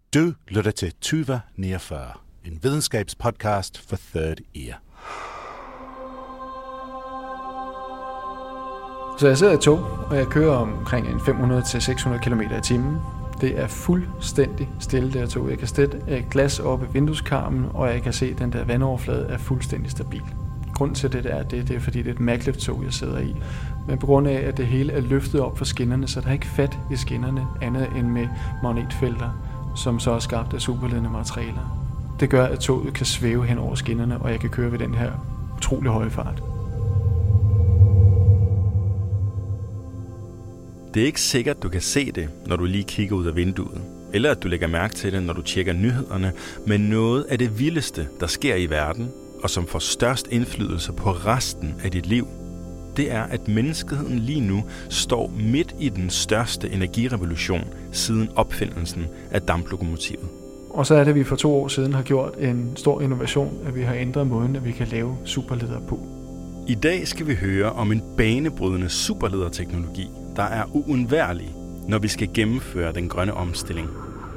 Du lytter til Tuva 49, en videnskabspodcast for Third Ear. Så jeg sidder i tog, og jeg kører omkring 500-600 km i timen. Det er fuldstændig stille, det her tog. Jeg kan sætte et glas op i vindueskarmen, og jeg kan se, at den der vandoverflade er fuldstændig stabil. Grunden til det er fordi det er et maglev-tog, jeg sidder i. Men på grund af, at det hele er løftet op fra skinnerne, så der er ikke fat i skinnerne andet end med magnetfelter, som så er skabt af superledende materialer. Det gør, at toget kan svæve hen over skinnerne, og jeg kan køre ved den her utrolig høje fart. Det er ikke sikkert, du kan se det, når du lige kigger ud af vinduet, eller at du lægger mærke til det, når du tjekker nyhederne, men noget af det vildeste, der sker i verden, og som får størst indflydelse på resten af dit liv, det er, at menneskeheden lige nu står midt i den største energirevolution siden opfindelsen af damplokomotivet. Og så er det, at vi for 2 år siden har gjort en stor innovation, at vi har ændret måden, at vi kan lave superledere på. I dag skal vi høre om en banebrydende superlederteknologi, der er uundværlig, når vi skal gennemføre den grønne omstilling.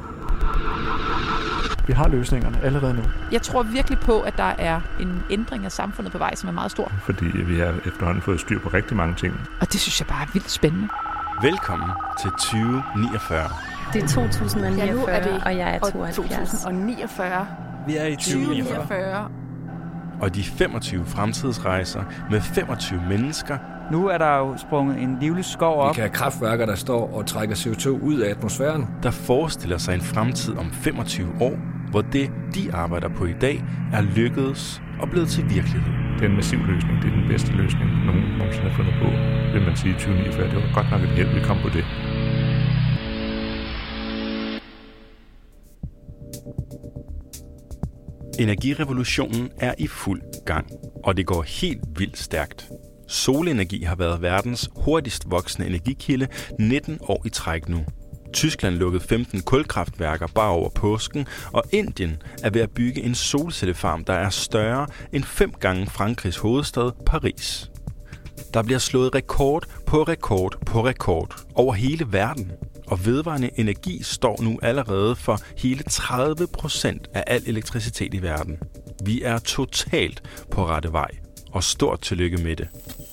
Vi har løsningerne allerede nu. Jeg tror virkelig på, at der er en ændring af samfundet på vej, som er meget stor. Fordi vi har efterhånden fået styr på rigtig mange ting. Og det synes jeg bare er vildt spændende. Velkommen til 2049. Det er 2049, ja, nu er det, og jeg er 72. 2049. Vi er i 2049. Og de 25 fremtidsrejser med 25 mennesker. Nu er der jo sprunget en livlig skov op. Vi kan have kraftværker, der står og trækker CO2 ud af atmosfæren. Der forestiller sig en fremtid om 25 år, hvor det, de arbejder på i dag, er lykkedes og blevet til virkelighed. Det er en massiv løsning. Det er den bedste løsning, nogen nogensinde har fundet på. Vil man sige 2049, det var godt nok et held, vi kom på det. Energirevolutionen er i fuld gang, og det går helt vildt stærkt. Solenergi har været verdens hurtigst voksende energikilde 19 år i træk nu. Tyskland lukkede 15 kulkraftværker bare over påsken, og Indien er ved at bygge en solcellefarm, der er større end 5 gange Frankrigs hovedstad Paris. Der bliver slået rekord på rekord på rekord over hele verden, og vedvarende energi står nu allerede for hele 30% af al elektricitet i verden. Vi er totalt på rette vej, og stort tillykke med det.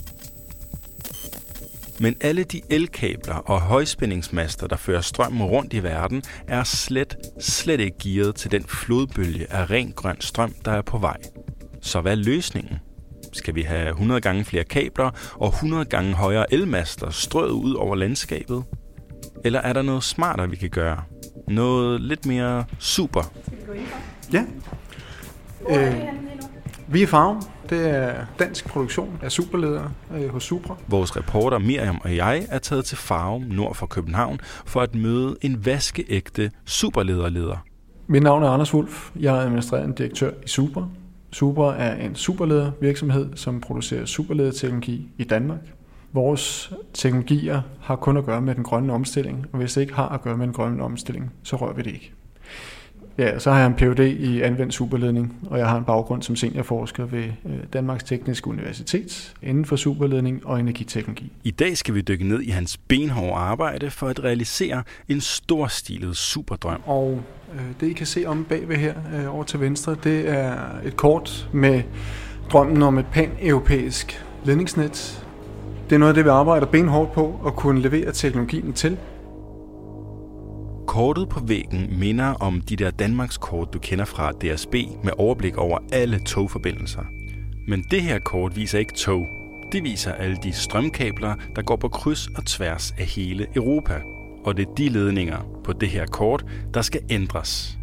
Men alle de elkabler og højspændingsmaster, der fører strømmen rundt i verden, er slet ikke gearet til den flodbølge af ren grøn strøm, der er på vej. Så hvad er løsningen? Skal vi have 100 gange flere kabler og 100 gange højere elmaster strøget ud over landskabet? Eller er der noget smartere, vi kan gøre? Noget lidt mere super? Ja. Vi er Farum. Det er dansk produktion af superledere hos Supra. Vores reporter Miriam og jeg er taget til Farum nord for København for at møde en vaskeægte superlederleder. Mit navn er Anders Wulff. Jeg er administrerende direktør i Supra. Supra er en superledervirksomhed, som producerer superlederteknologi i Danmark. Vores teknologier har kun at gøre med den grønne omstilling, og hvis det ikke har at gøre med den grønne omstilling, så rører vi det ikke. Ja, så har jeg en Ph.D. i anvendt superledning, og jeg har en baggrund som seniorforsker ved Danmarks Tekniske Universitet inden for superledning og energiteknologi. I dag skal vi dykke ned i hans benhårde arbejde for at realisere en storstilet superdrøm. Og det I kan se om bagved her over til venstre, det er et kort med drømmen om et pan-europæisk ledningsnet. Det er noget af det, vi arbejder benhårdt på at kunne levere teknologien til. Kortet på væggen minder om de der Danmarkskort, du kender fra DSB med overblik over alle togforbindelser. Men det her kort viser ikke tog. Det viser alle de strømkabler, der går på kryds og tværs af hele Europa. Og det er de ledninger på det her kort, der skal ændres.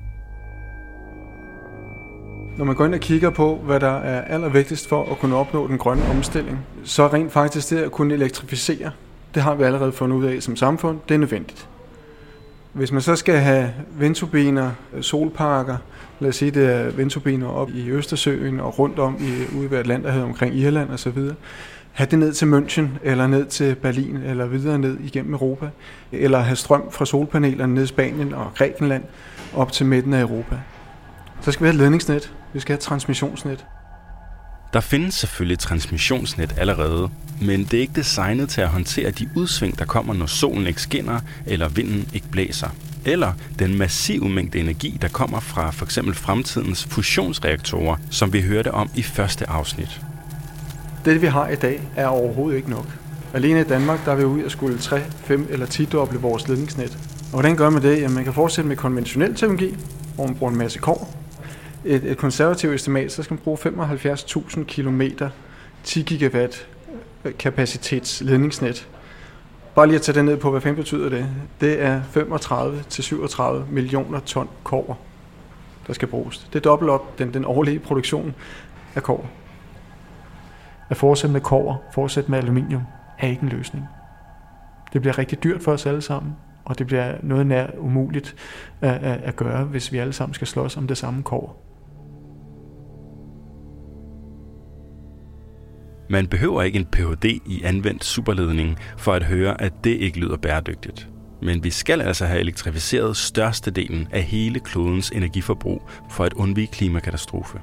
Når man går ind og kigger på, hvad der er allervigtigst for at kunne opnå den grønne omstilling, så rent faktisk det at kunne elektrificere, det har vi allerede fundet ud af som samfund, det er nødvendigt. Hvis man så skal have vindturbiner, solparker, lad os sige det er vindturbiner op i Østersøen og rundt om ude ved Atlanterhavet omkring Irland og så videre, have det ned til München eller ned til Berlin eller videre ned igennem Europa, eller have strøm fra solpanelerne ned i Spanien og Grækenland op til midten af Europa. Så skal vi have et ledningsnet, vi skal have et transmissionsnet. Der findes selvfølgelig transmissionsnet allerede, men det er ikke designet til at håndtere de udsving, der kommer, når solen ikke skinner eller vinden ikke blæser. Eller den massive mængde energi, der kommer fra f.eks. fremtidens fusionsreaktorer, som vi hørte om i første afsnit. Det vi har i dag er overhovedet ikke nok. Alene i Danmark der er vi ude at skulle 3, 5 eller 10-doble vores ledningsnet. Og hvordan gør man det? Jamen, man kan fortsætte med konventionel teknologi, hvor man bruger en masse kobber. Et konservativt estimat, så skal man bruge 75.000 kilometer 10 gigawatt kapacitetsledningsnet. Bare lige at tage det ned på, hvad fanden betyder det? Det er 35-37 millioner ton kobber, der skal bruges. Det er dobbelt op den årlige produktion af kobber. At fortsætte med kobber, fortsætte med aluminium, er ikke en løsning. Det bliver rigtig dyrt for os alle sammen, og det bliver noget nær umuligt at gøre, hvis vi alle sammen skal slås om det samme kobber. Man behøver ikke en Ph.D. i anvendt superledning for at høre, at det ikke lyder bæredygtigt. Men vi skal altså have elektrificeret størstedelen af hele klodens energiforbrug for at undvige klimakatastrofe.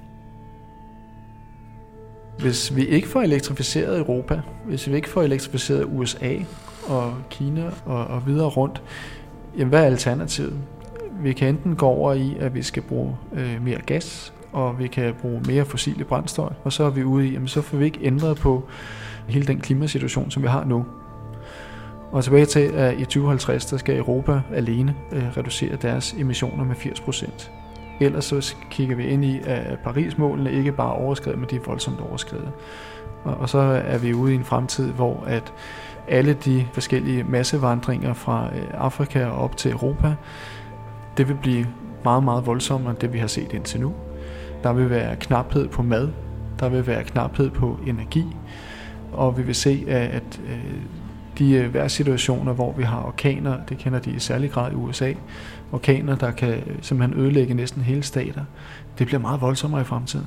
Hvis vi ikke får elektrificeret Europa, hvis vi ikke får elektrificeret USA og Kina og videre rundt, jamen hvad er alternativet? Vi kan enten gå over i, at vi skal bruge mere gas, og vi kan bruge mere fossile brændstof, og så er vi ude i, jamen så får vi ikke ændret på hele den klimasituation, som vi har nu. Og tilbage til, at i 2050, der skal Europa alene reducere deres emissioner med 80%. Ellers så kigger vi ind i, at Paris-målene ikke bare er overskredet, men de er voldsomt overskredet. Og så er vi ude i en fremtid, hvor at alle de forskellige massevandringer fra Afrika og op til Europa, det vil blive meget, meget voldsommere end det, vi har set indtil nu. Der vil være knaphed på mad, der vil være knaphed på energi, og vi vil se, at de vejrsituationer, hvor vi har orkaner, det kender de i særlig grad i USA, orkaner, der kan simpelthen ødelægge næsten hele stater, det bliver meget voldsommere i fremtiden.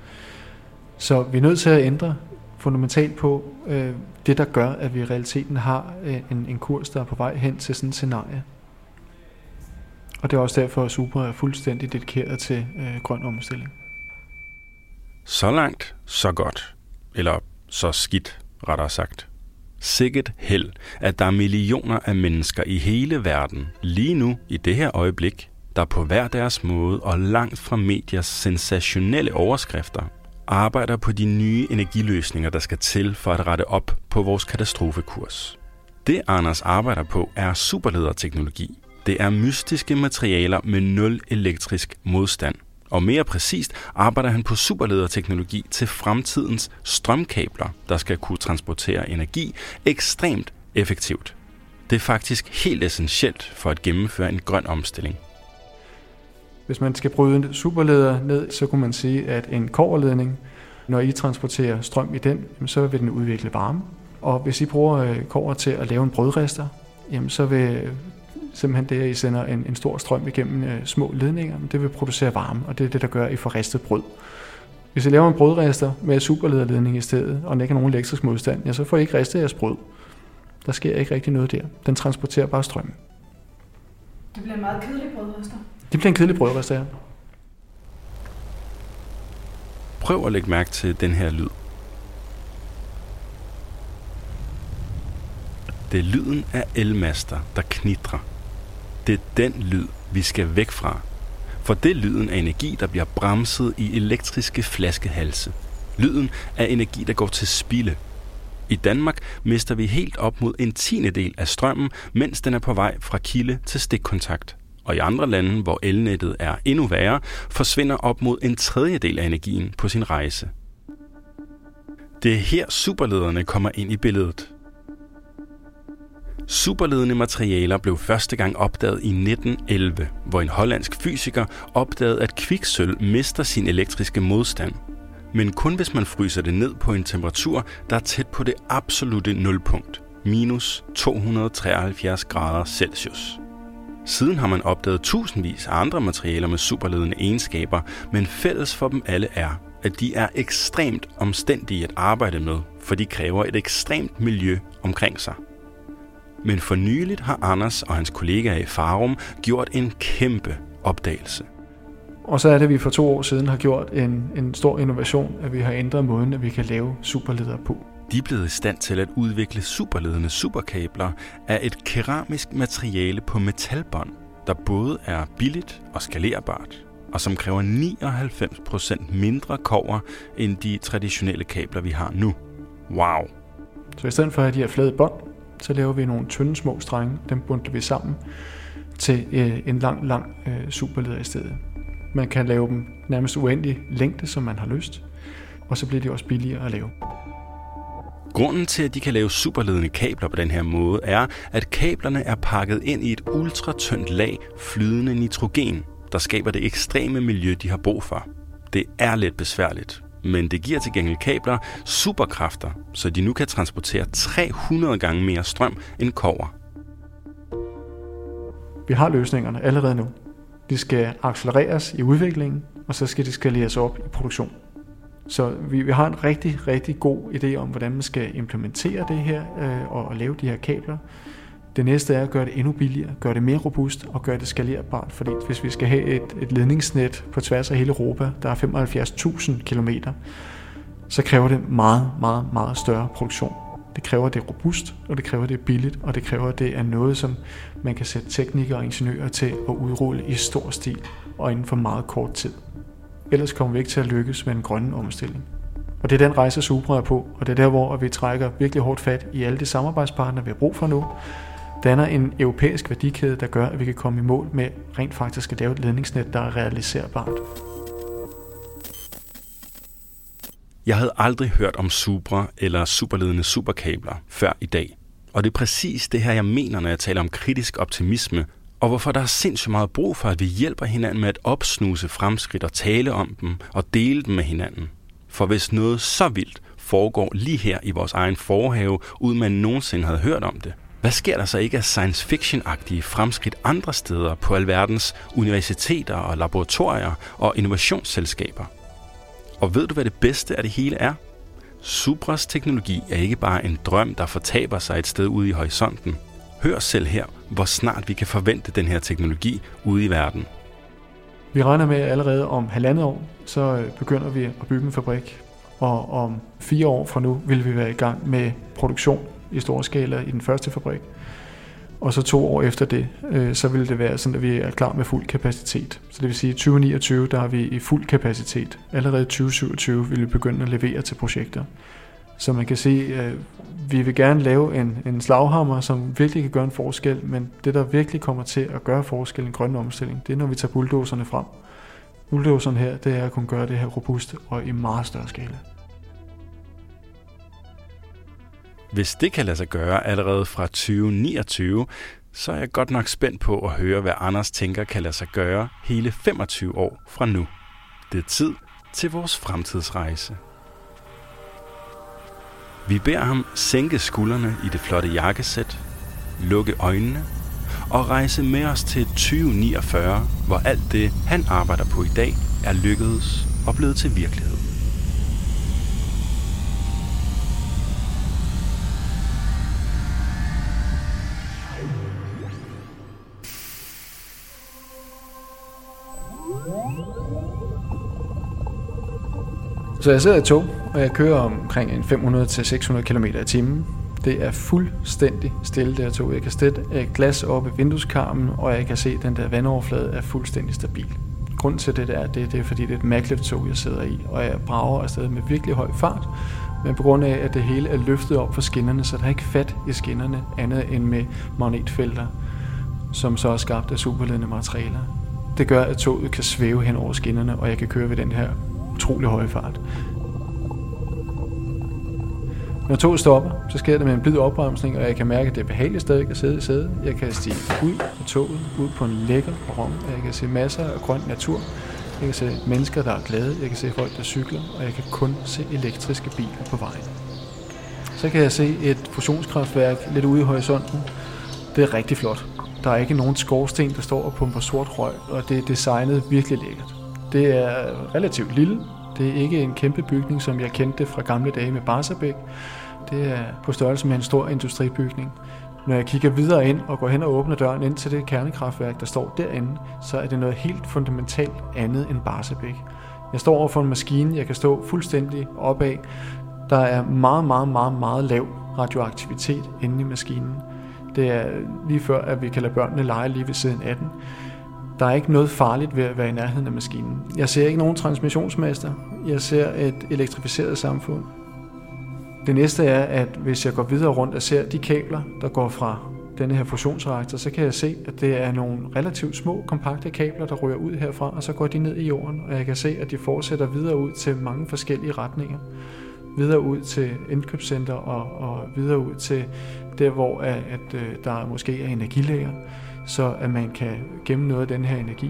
Så vi er nødt til at ændre fundamentalt på det, der gør, at vi i realiteten har en kurs, der er på vej hen til sådan et scenarie. Og det er også derfor, at Supra er fuldstændig dedikeret til grøn omstilling. Så langt, så godt. Eller så skidt, rettere sagt. Sikkert held, at der er millioner af mennesker i hele verden, lige nu i det her øjeblik, der på hver deres måde og langt fra mediers sensationelle overskrifter, arbejder på de nye energiløsninger, der skal til for at rette op på vores katastrofekurs. Det Anders arbejder på er superlederteknologi. Det er mystiske materialer med 0 elektrisk modstand. Og mere præcist arbejder han på superlederteknologi til fremtidens strømkabler, der skal kunne transportere energi ekstremt effektivt. Det er faktisk helt essentielt for at gennemføre en grøn omstilling. Hvis man skal bryde en superleder ned, så kunne man sige, at en kobberledning, når I transporterer strøm i den, så vil den udvikle varme. Og hvis I bruger kobber til at lave en brødrester, så vil simpelthen det, at I sender en stor strøm igennem små ledninger, det vil producere varme, og det er det, der gør, at I får ristet brød. Hvis I laver en brødrester med superlederledning i stedet, og den ikke har nogen elektrisk modstand, så får I ikke ristet jeres brød. Der sker ikke rigtig noget der. Den transporterer bare strøm. Det bliver en meget kedelig brødrester. Det bliver en kedelig brødrester, ja. Prøv at lægge mærke til den her lyd. Det er lyden af elmaster, der knitrer. Det er den lyd, vi skal væk fra. For det er lyden af energi, der bliver bremset i elektriske flaskehalse. Lyden af energi, der går til spilde. I Danmark mister vi helt op mod 1/10 af strømmen, mens den er på vej fra kilde til stikkontakt. Og i andre lande, hvor elnettet er endnu værre, forsvinder op mod 1/3 af energien på sin rejse. Det er her superlederne kommer ind i billedet. Superledende materialer blev første gang opdaget i 1911, hvor en hollandsk fysiker opdagede, at kviksølv mister sin elektriske modstand. Men kun hvis man fryser det ned på en temperatur, der er tæt på det absolutte nulpunkt, minus 273 grader Celsius. Siden har man opdaget tusindvis af andre materialer med superledende egenskaber, men fælles for dem alle er, at de er ekstremt omstændige at arbejde med, for de kræver et ekstremt miljø omkring sig. Men for nyligt har Anders og hans kollegaer i Farum gjort en kæmpe opdagelse. Og så er det, at vi for 2 år siden har gjort en stor innovation, at vi har ændret måden, at vi kan lave superledere på. De er blevet i stand til at udvikle superledende superkabler af et keramisk materiale på metalbånd, der både er billigt og skalerbart, og som kræver 99% mindre kobber end de traditionelle kabler, vi har nu. Wow! Så i stedet for at have de her flade bånd, så laver vi nogle tynde små strenge, dem bundter vi sammen til en lang superleder i stedet. Man kan lave dem nærmest uendelig længde, som man har lyst, og så bliver de også billigere at lave. Grunden til, at de kan lave superledende kabler på den her måde, er, at kablerne er pakket ind i et ultratyndt lag flydende nitrogen, der skaber det ekstreme miljø, de har brug for. Det er lidt besværligt, men det giver til gengæld kabler superkræfter, så de nu kan transportere 300 gange mere strøm end kobber. Vi har løsningerne allerede nu. De skal accelereres i udviklingen, og så skal de skaleres op i produktion. Så vi har en rigtig god idé om, hvordan man skal implementere det her og lave de her kabler. Det næste er at gøre det endnu billigere, gøre det mere robust og gøre det skalerbart. Fordi hvis vi skal have et ledningsnet på tværs af hele Europa, der er 75.000 kilometer, så kræver det meget større produktion. Det kræver, det er robust, og det kræver, det er billigt, og det kræver, det er noget, som man kan sætte teknikere og ingeniører til at udrulle i stor stil og inden for meget kort tid. Ellers kommer vi ikke til at lykkes med en grønne omstilling. Og det er den rejse, Supra er på, og det er der, hvor vi trækker virkelig hårdt fat i alle de samarbejdspartnere, vi har brug for nu. Danner en europæisk værdikæde, der gør, at vi kan komme i mål med rent faktisk at lave et ledningsnet, der er realiserbart. Jeg havde aldrig hørt om Supra eller superledende superkabler før i dag. Og det er præcis det her, jeg mener, når jeg taler om kritisk optimisme, og hvorfor der er sindssygt meget brug for, at vi hjælper hinanden med at opsnuse fremskridt og tale om dem og dele dem med hinanden. For hvis noget så vildt foregår lige her i vores egen forhave, uden man nogensinde havde hørt om det, hvad sker der så ikke af science fiction-agtige fremskridt andre steder på alverdens universiteter og laboratorier og innovationsselskaber? Og ved du, hvad det bedste af det hele er? Supras teknologi er ikke bare en drøm, der fortaber sig et sted ude i horisonten. Hør selv her, hvor snart vi kan forvente den her teknologi ude i verden. Vi regner med, at allerede om 1,5 år, så begynder vi at bygge en fabrik. Og om 4 år fra nu vil vi være i gang med produktion i stor skala i den første fabrik. Og så 2 år efter det, så vil det være sådan, at vi er klar med fuld kapacitet. Så det vil sige, at 2029, der er vi i fuld kapacitet. Allerede 2027 vil vi begynde at levere til projekter. Så man kan sige, at vi vil gerne lave en slaghammer, som virkelig kan gøre en forskel, men det, der virkelig kommer til at gøre forskel i en grøn omstilling, det er, når vi tager bulldozerne frem. Bulldozerne her, det er at kunne gøre det her robust og i meget større skala. Hvis det kan lade sig gøre allerede fra 2029, så er jeg godt nok spændt på at høre, hvad Anders tænker kan lade sig gøre hele 25 år fra nu. Det er tid til vores fremtidsrejse. Vi beder ham sænke skuldrene i det flotte jakkesæt, lukke øjnene og rejse med os til 2049, hvor alt det, han arbejder på i dag, er lykkedes og blevet til virkelighed. Så jeg sidder i tog, og jeg kører omkring en 500-600 km i timen. Det er fuldstændig stille, det her tog. Jeg kan sætte et glas op i vindueskarmen, og jeg kan se, at den der vandoverflade er fuldstændig stabil. Grunden til det er fordi det er et maglev-tog, jeg sidder i, og jeg brager afsted med virkelig høj fart. Men på grund af, at det hele er løftet op for skinnerne, så der er ikke fat i skinnerne andet end med magnetfelter, som så er skabt af superledende materialer. Det gør, at toget kan svæve hen over skinnerne, og jeg kan køre ved den her utrolig høje fart. Når toget stopper, så sker det med en blid opbremsning, og jeg kan mærke, at det er behageligt stadig at sidde i sædet. Jeg kan stige ud af toget, ud på en lækker perron, og jeg kan se masser af grøn natur. Jeg kan se mennesker, der er glade, jeg kan se folk, der cykler, og jeg kan kun se elektriske biler på vejen. Så kan jeg se et fusionskraftværk lidt ude i horisonten. Det er rigtig flot. Der er ikke nogen skorsten, der står og pumper sort røg, og det er designet virkelig lækkert. Det er relativt lille. Det er ikke en kæmpe bygning, som jeg kendte fra gamle dage med Barsebäck. Det er på størrelse med en stor industribygning. Når jeg kigger videre ind og går hen og åbner døren ind til det kernekraftværk, der står derinde, så er det noget helt fundamentalt andet end Barsebäck. Jeg står over for en maskine, jeg kan stå fuldstændig opad. Der er meget lav radioaktivitet inde i maskinen. Det er lige før, at vi kan lade børnene lege lige ved siden af den. Der er ikke noget farligt ved at være i nærheden af maskinen. Jeg ser ikke nogen transmissionsmaster. Jeg ser et elektrificeret samfund. Det næste er, at hvis jeg går videre rundt og ser de kabler, der går fra denne her fusionsreaktor, så kan jeg se, at det er nogle relativt små, kompakte kabler, der ryger ud herfra, og så går de ned i jorden, og jeg kan se, at de fortsætter videre ud til mange forskellige retninger. Videre ud til indkøbscenter og videre ud til der, hvor der måske er energilager, så at man kan gemme noget af den her energi.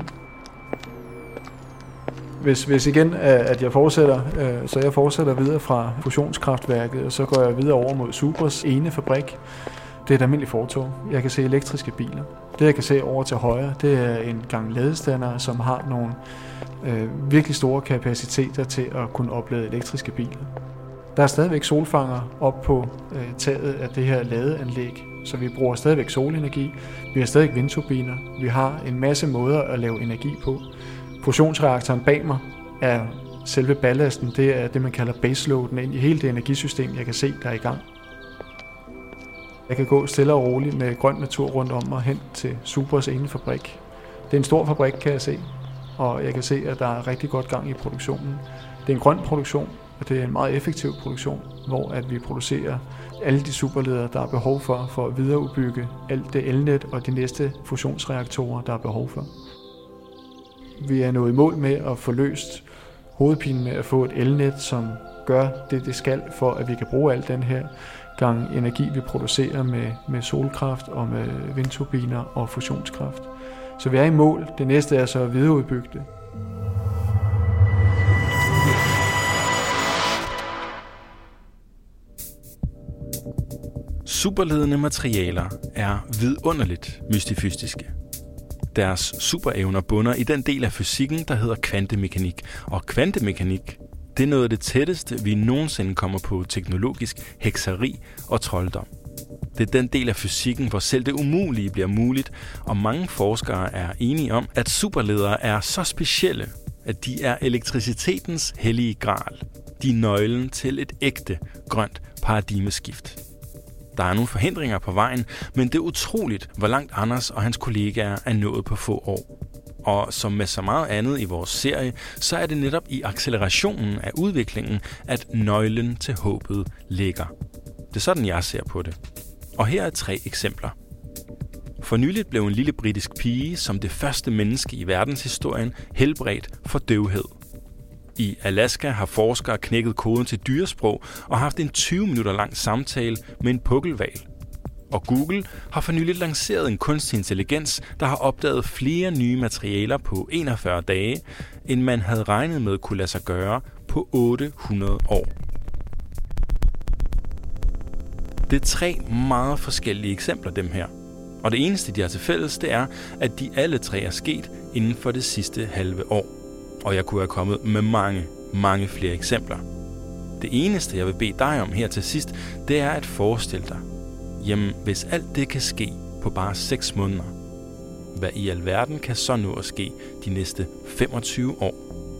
Hvis igen, at jeg fortsætter videre fra fusionskraftværket, og så går jeg videre over mod Supras ene fabrik. Det er et almindeligt fortov. Jeg kan se elektriske biler. Det, jeg kan se over til højre, det er en gang ladestander, som har nogle virkelig store kapaciteter til at kunne oplade elektriske biler. Der er stadigvæk solfanger op på taget af det her ladeanlæg, så vi bruger stadigvæk solenergi. Vi har stadigvæk vindturbiner. Vi har en masse måder at lave energi på. Fusionsreaktoren bag mig er selve ballasten. Det er det, man kalder baseloaden ind i hele det energisystem, jeg kan se, der er i gang. Jeg kan gå stille og roligt med grøn natur rundt om mig hen til Supras ene fabrik. Det er en stor fabrik, kan jeg se, og jeg kan se, at der er rigtig godt gang i produktionen. Det er en grøn produktion, og det er en meget effektiv produktion, hvor at vi producerer alle de superledere, der er behov for at videreudbygge alt det elnet og de næste fusionsreaktorer, der er behov for. Vi er nået i mål med at få løst hovedpinen med at få et elnet, som gør det skal, for at vi kan bruge al den her gang energi, vi producerer med solkraft og med vindturbiner og fusionskraft. Så vi er i mål. Det næste er så at videreudbygge det. Superledende materialer er vidunderligt mystifystiske. Deres superevner bunder i den del af fysikken, der hedder kvantemekanik. Og kvantemekanik, det er noget af det tætteste, vi nogensinde kommer på teknologisk hekseri og trolddom. Det er den del af fysikken, hvor selv det umulige bliver muligt, og mange forskere er enige om, at superledere er så specielle, at de er elektricitetens hellige gral. De er nøglen til et ægte grønt paradigmeskift. Der er nogle forhindringer på vejen, men det er utroligt, hvor langt Anders og hans kollegaer er nået på få år. Og som med så meget andet i vores serie, så er det netop i accelerationen af udviklingen, at nøglen til håbet ligger. Det er sådan, jeg ser på det. Og her er 3 eksempler. For nyligt blev en lille britisk pige, som det første menneske i verdenshistorien, helbredt for døvhed. I Alaska har forskere knækket koden til dyresprog og haft en 20 minutter lang samtale med en pukkelhval. Og Google har for nyligt lanceret en kunstig intelligens, der har opdaget flere nye materialer på 41 dage, end man havde regnet med kunne lade sig gøre på 800 år. Det er 3 meget forskellige eksempler, dem her. Og det eneste, de har til fælles, det er, at de alle 3 er sket inden for det sidste halve år. Og jeg kunne have kommet med mange flere eksempler. Det eneste, jeg vil bede dig om her til sidst, det er at forestille dig, jamen hvis alt det kan ske på bare 6 måneder, hvad i alverden kan så nå at ske de næste 25 år?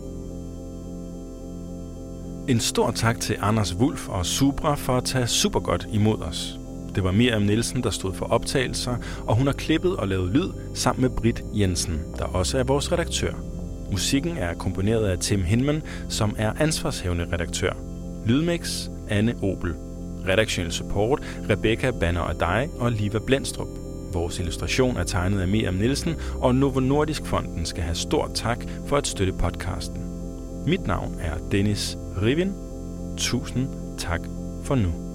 En stor tak til Anders Wulff og Supra for at tage super godt imod os. Det var Miriam Nielsen, der stod for optagelser, og hun har klippet og lavet lyd sammen med Britt Jensen, der også er vores redaktør. Musikken er komponeret af Tim Hinman, som er ansvarshavende redaktør. Lydmix, Anne Obel. Redaktionel support, Rebecca Banner og dig og Liva Blendstrup. Vores illustration er tegnet af Miriam Nielsen, og Novo Nordisk Fonden skal have stor tak for at støtte podcasten. Mit navn er Dennis Rivin. Tusind tak for nu.